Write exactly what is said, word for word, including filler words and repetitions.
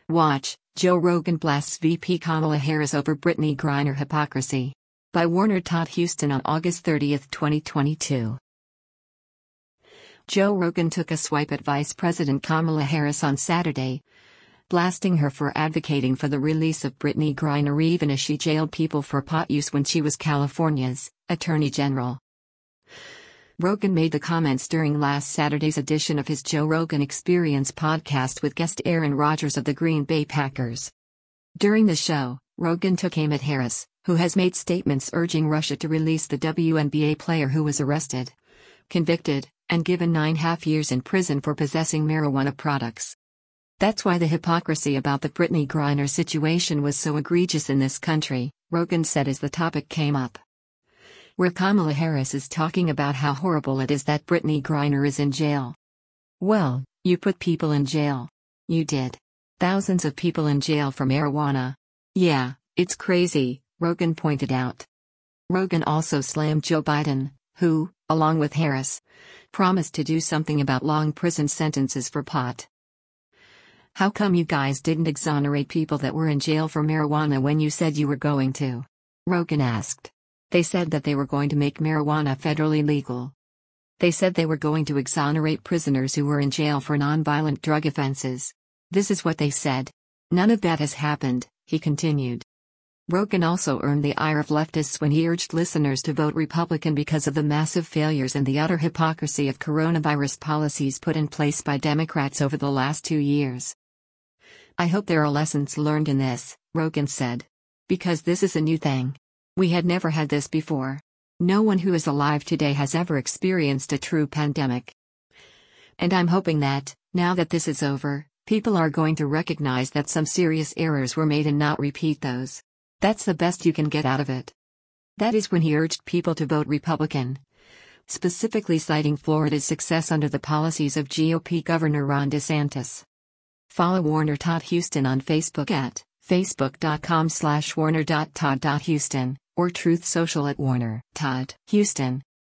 Watch, Joe Rogan blasts V P Kamala Harris over Brittany Griner hypocrisy. By Warner Todd Houston on August thirtieth, twenty twenty-two. Joe Rogan took a swipe at Vice President Kamala Harris on Saturday, blasting her for advocating for the release of Brittany Griner even as she jailed people for pot use when she was California's Attorney General. Rogan made the comments during last Saturday's edition of his Joe Rogan Experience podcast with guest Aaron Rodgers of the Green Bay Packers. During the show, Rogan took aim at Harris, who has made statements urging Russia to release the W N B A player who was arrested, convicted, and given nine half years in prison for possessing marijuana products. That's why the hypocrisy about the Brittany Griner situation was so egregious in this country, Rogan said as the topic came up. Where Kamala Harris is talking about how horrible it is that Brittany Griner is in jail. Well, you put people in jail. You did. Thousands of people in jail for marijuana. Yeah, it's crazy, Rogan pointed out. Rogan also slammed Joe Biden, who, along with Harris, promised to do something about long prison sentences for pot. How come you guys didn't exonerate people that were in jail for marijuana when you said you were going to? Rogan asked. They said that they were going to make marijuana federally legal. They said they were going to exonerate prisoners who were in jail for nonviolent drug offenses. This is what they said. None of that has happened, he continued. Rogan also earned the ire of leftists when he urged listeners to vote Republican because of the massive failures and the utter hypocrisy of coronavirus policies put in place by Democrats over the last two years. I hope there are lessons learned in this, Rogan said. Because this is a new thing. We had never had this before. No one who is alive today has ever experienced a true pandemic. And I'm hoping that, now that this is over, people are going to recognize that some serious errors were made and not repeat those. That's the best you can get out of it. That is when he urged people to vote Republican, specifically citing Florida's success under the policies of G O P Governor Ron DeSantis. Follow Warner Todd Houston on Facebook at facebook.com slash warner.todd.houston or Truth Social at Warner Todd Houston.